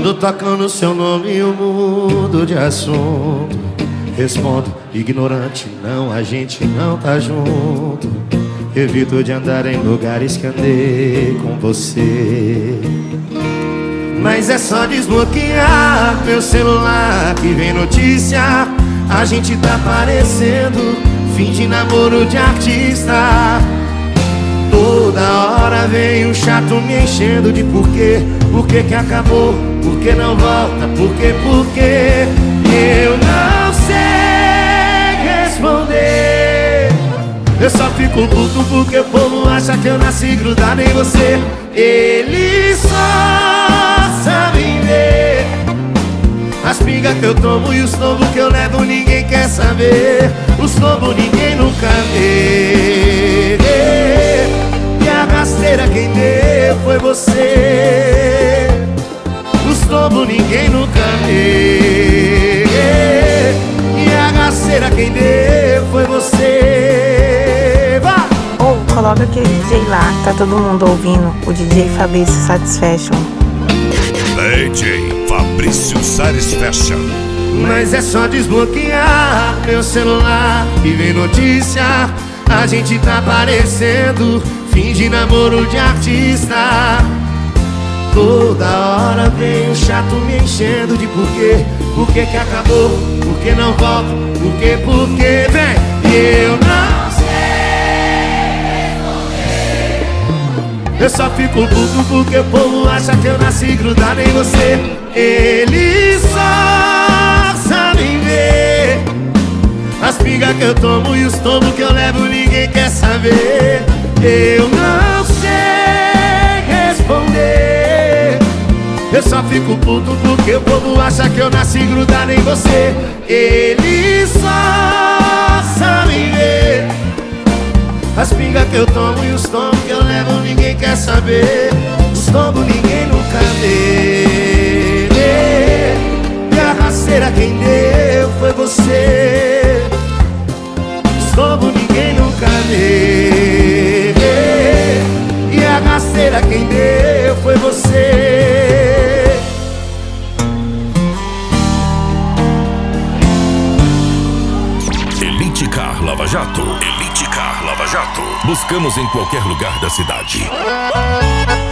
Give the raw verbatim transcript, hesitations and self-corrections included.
Quando tocam no seu nome eu mudo de assunto. Respondo, ignorante, não, a gente não tá junto. Evito de andar em lugares que andei com você. Mas é só desbloquear meu celular que vem notícia. A gente tá parecendo fim de namoro de artista. Toda hora vem um chato me enchendo de porquê. Por que que acabou? Por que não volta? Por que, por que? Eu não sei responder. Eu só fico puto porque o povo acha que eu nasci grudado em você. Eles só sabem ver as pingas que eu tomo e os tombos que eu levo, ninguém quer saber. Os tombos ninguém nunca vê. E a rasteira quem deu foi você. Os tombos ninguém nunca vê. E a rasteira quem deu foi você. Vai! Ou oh, coloca aquele D J lá, tá todo mundo ouvindo. O D J Fabrício Satisfaction. D J Fabrício Satisfaction. Mas é só desbloquear meu celular e vem notícia. A gente tá parecendo fim de namoro de artista. Toda hora vem um chato me enchendo de porquê. Por que que acabou? Por que não volta? Por que, por que vem? Eu não sei responder. Eu só fico puto porque o povo acha que eu nasci grudado em você. Eles só sabem ver as pingas que eu tomo e os tombos que eu levo, ninguém quer saber. Eu não sei responder. Eu só fico puto porque o povo acha que eu nasci grudado em você. Eles só sabem ver as pingas que eu tomo e os tombos que eu levo, ninguém quer saber. Os tombos ninguém nunca vê. E a rasteira quem deu foi você. Os tombos ninguém nunca vê. E a rasteira quem deu foi você. Elite Car Lava Jato. Elite Car Lava Jato. Buscamos em qualquer lugar da cidade.